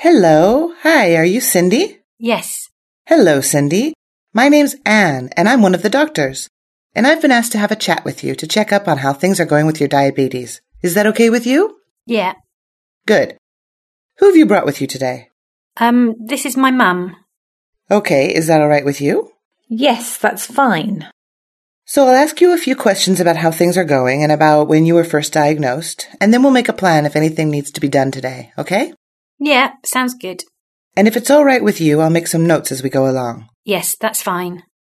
Hello. Hi, are you Cindy? Yes. Hello, Cindy. My name's Anne, and I'm one of the doctors. And I've been asked to have a chat with you to check up on how things are going with your diabetes. Is that okay with you? Yeah. Good. Who have you brought with you today? This is my mum. Okay, is that all right with you? Yes, that's fine. So I'll ask you a few questions about how things are going and about when you were first diagnosed, and then we'll make a plan if anything needs to be done today, okay? Yeah, sounds good. And if it's all right with you, I'll make some notes as we go along. Yes, that's fine.